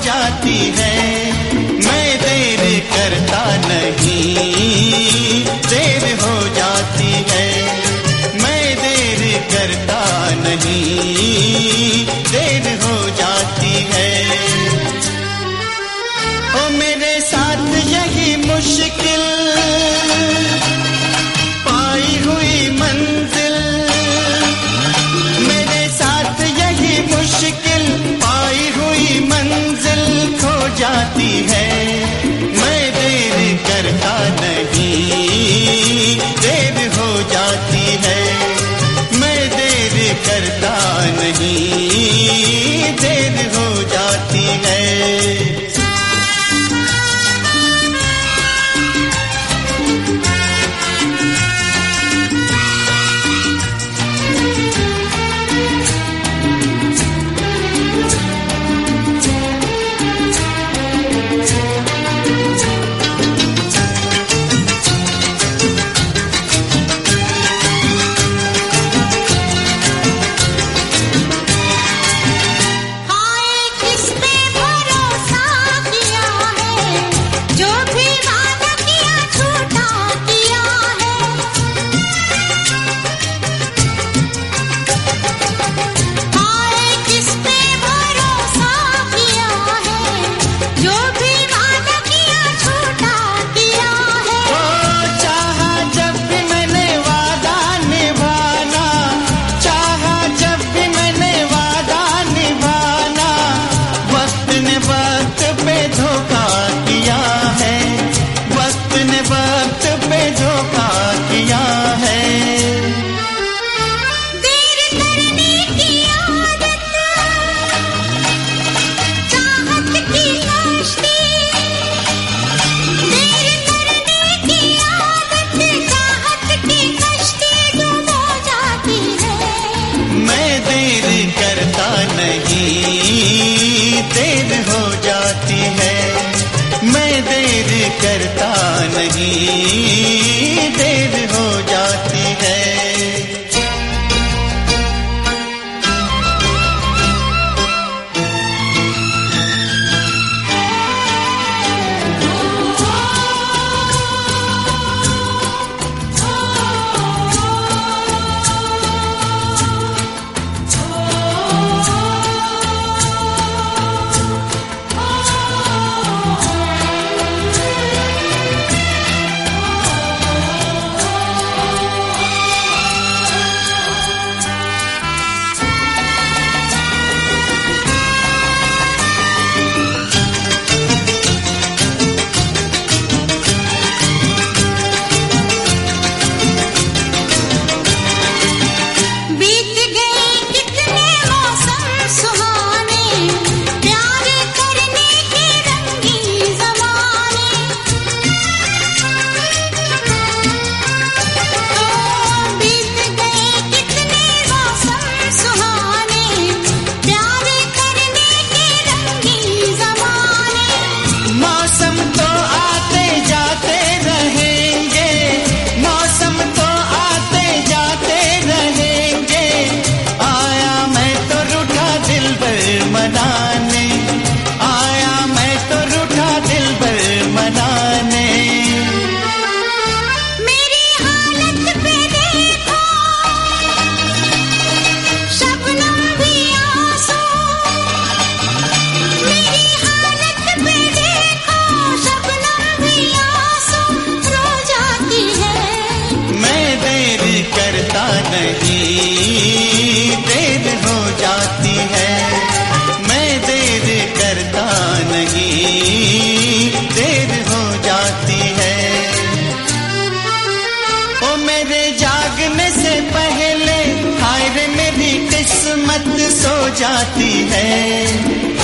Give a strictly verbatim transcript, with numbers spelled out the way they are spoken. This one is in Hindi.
जाती है। मैं देर करता नहीं, देर हो जाती है। मैं देर करता नहीं, देर हो जाती है। ओ मेरे साथ यही मुश्किल पाई हुई मंजिल, मेरे साथ यही मुश्किल पाई हुई मंजिल खो जाती है। मैं देर करता नहीं, देर हो जाती है। मैं देर करता नहीं, देर हो जाती है। देर हो जाती है। मैं देर करता नहीं, देर हो जाती है। देर हो जाती है। मैं देर करता नहीं, देर हो जाती है। ओ मेरे जागने से पहले हाय रे मेरी किस्मत सो जाती है।